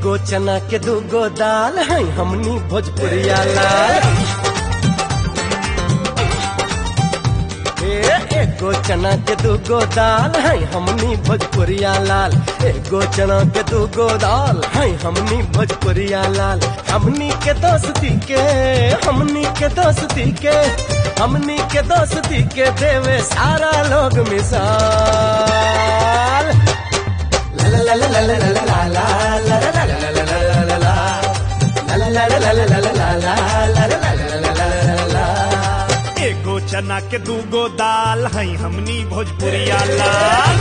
एगो चना के दूगो दाल है हमनी भोजपुरिया लाल। एगो चना के दूगो दाल है हमनी भोजपुरिया लाल। एगो चना के दूगो दाल है हमनी भोजपुरिया लाल। हमनी के दोस्ती के हमनी के दोस्ती के हमनी के दोस्ती के देवे सारा लोग मिसाल। ला ला ला ला ला ला ला ला ला ला ला ला ला ला। एगो चना के दूगो दाल है हमनी भोजपुरिया लाल।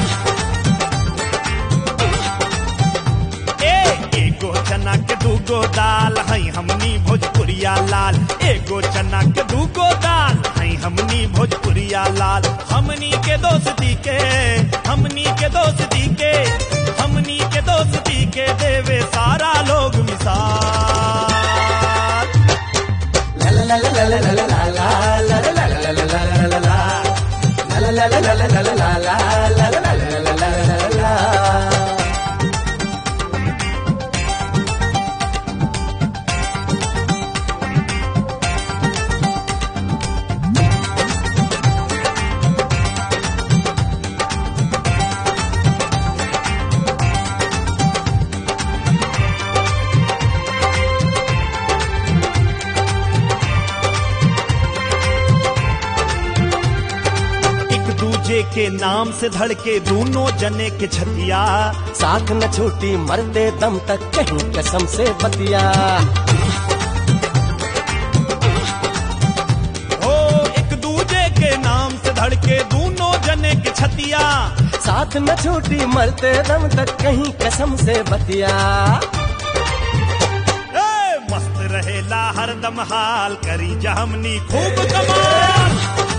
एगो चना के दूगो दाल है हमनी भोजपुरिया लाल। एगो चना के दूगो दाल है हमनी भोजपुरिया लाल। हमनी के दोस्ती के हमनी के दोस्ती के हमनी के दोस्ती के देवे सारा लोग मिसाल। ला ला ला ला ला ला ला ला ला ला ला ला ला ला ला। के नाम से धड़के दोनों जने के छतिया। साथ न छूटी मरते दम तक कहीं कसम से बतिया। ओ एक दूजे के नाम से धड़के दोनों जने के छतिया। साथ न छूटी मरते दम तक कहीं कसम से बतिया। मस्त रहेला हरदम हाल करी जहमनी खूब कमाल।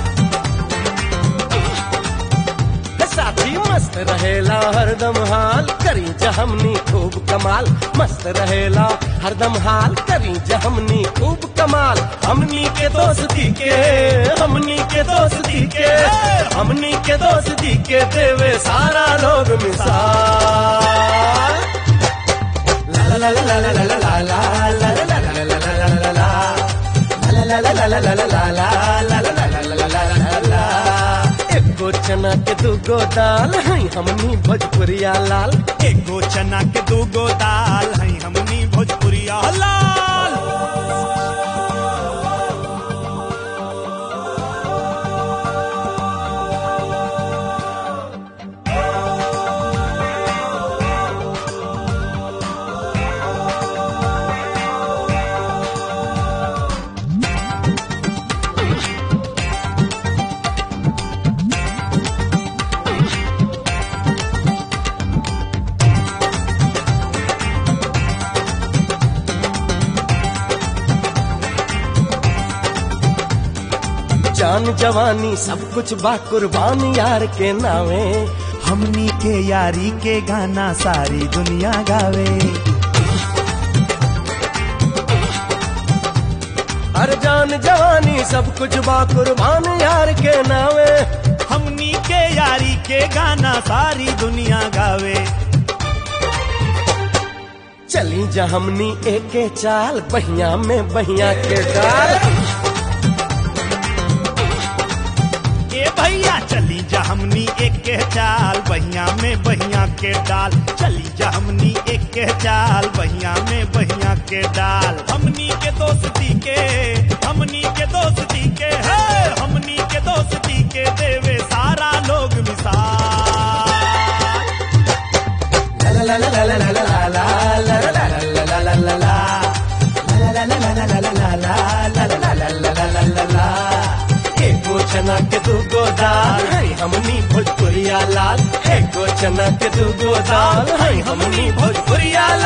साथी मस्त रहेला हरदम हाल करी जहमनी खूब कमाल। मस्त रहेला हरदम हाल करी जहमनी खूब कमाल। हमनी के दोस्ती के हमनी के दोस्ती के हमनी के दोस्ती के देवे सारा लोग मिसाल। ला ला ला ला ला ला ला ला ला ला ला ला। एगो चना के दूगो दाल है हमनी भोजपुरिया लाल। एगो चना के दूगो दाल है हमनी भोजपुरिया लाल। जान जवानी सब कुछ बा कुर्बान यार के नावे। हमनी के यारी के गाना सारी दुनिया गावे। हर जान जवानी सब कुछ बा कुर्बान यार के नावे। हमनी के यारी के गाना सारी दुनिया गावे। चली जा हमनी एके चाल बहिया में बहिया के डाल। भैया चली जा हमनी एक के चाल बहिया में बहिया के डाल। चली जा हमनी एक के चाल बहिया में बहिया के डाल। हमनी के दोस्ती के हमनी के दोस्ती के है हमनी के दोस्ती के देवे सारा लोग मिसाल। ला ला ला ला ला ला ला ला ला ला ला ला। एगो चना के दूगो दाल है हमनी भोजपुरिया लाल। एगो चना के दूगो दाल है हमनी भोजपुरिया